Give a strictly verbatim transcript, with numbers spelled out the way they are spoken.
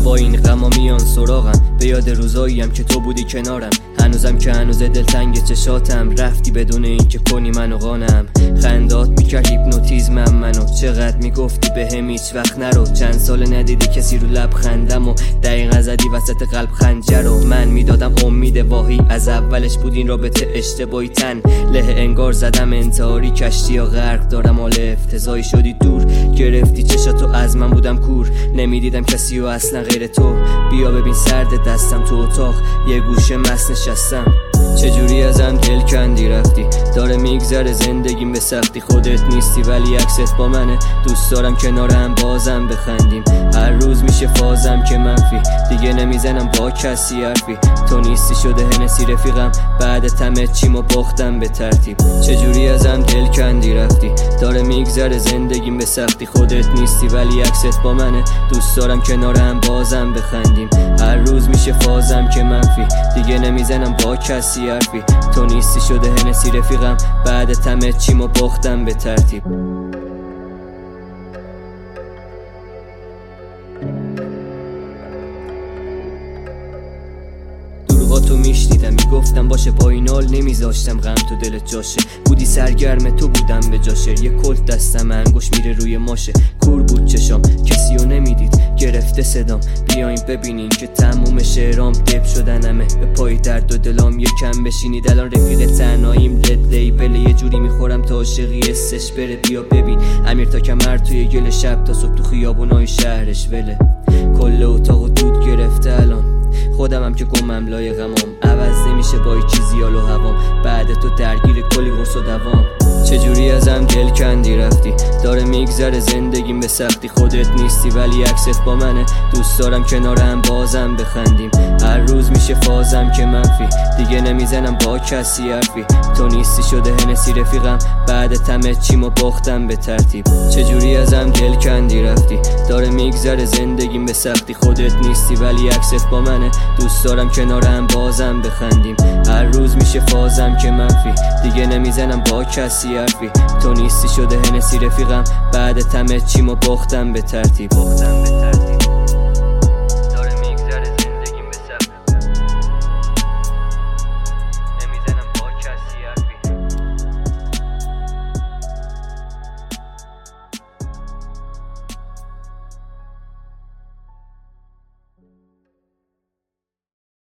شبا این غما میان سراغم، به یاد روزاییم که تو بودی کنارم. هنوزم که هنوز دلتنگ چشاتم، رفتی بدون این که کنی منو قانم. خندات میکرد هیپنوتیزمم منو، چقدر میگفتی بهم هیچ وقت نرو. چند سال ندیدی کسی رو لب خندم و دقیقا زدی وسط قلب خنجر رو. من میدادم امید واهی، از اولش بود این رابطه اشتباهی. تن له انگار زدم انتحاری، کشتی یا غرق دارم حال افتضاحی. شدی دور گرفتی چشاتو، از من بودم کور، نمیدیدم کسی و اصلا غیر تو. بیا ببین سرد دستم تو اتاق، یه گوشه مست نشستم. چجوری ازم دل کندی رفتی، داره میگذره زندگیم به سختی. خودت نیستی ولی عکست با منه، دوست دارم کنارم بازم بخندیم. هر روز میشه فازم که منفی، دیگه نمیزنم با کسی حرفی. تو نیستی شده هنسی رفیقم، بعد تمه چیمو باختم به ترتیب. چجوری ازم دل کندی رفتی، داره میگذره زندگیم به سختی. خودت نیستی ولی عکست با منه، دوست دارم کنارم بازم بخندیم. هر روز میشه فازم که منفی، دیگه نمیزنم با کسی حرفی. تو نیستی شده هنسی رفیقم، بعد تمه چیمو باختم به ترتیب. تو میشنیدم میگفتم باشه، با این حال نمیذاشتم غم تو دلت جاشه. بودی سرگرم تو بودم به جاشه، یه کلت دستم انگوش میره روی ماشه. کور بود چشام کسی رو نمیدید، گرفته صدام بیاین ببینین که تموم شعرام دب شدنمه. به پای درد و دلام یکم بشینید، الان رفیق تنهاییم لد لیبل. یه جوری میخورم تا عاشقی استش بره. بیا ببین امیر تا کمر توی گل شب، تا صبح تو خیابونای شهرش وله. کل اتاقو دود گرفته الان، خودم هم که گمم لای غمام. عوض نمیشه با هیچ چیزی حال و هوام، بعد تو درگیر کلی قرص و دوام. چجوری ازم دل کندی رفتی، داره میگذره زندگیم به سختی. خودت نیستی ولی عکست با منه، دوست دارم کنارم بازم بخندیم. هر روز میشه فازم که منفی، دیگه نمیزنم با کسی حرفی. تو نیستی شده هنسی رفیقم، بعد تمه چیمو باختم به ترتیب. چجوری ازم دل کندی رفتی، داره میگذره زندگیم به سختی. خودت نیستی ولی عکست با منه، دوست دارم کنارم بازم بخندیم. هر روز میشه فازم که منفی، دیگه نمیزنم با کسی حرفی. تو نیستی شده هنسی رفیقم، بعد تمه چیمو باختم به ترتیب.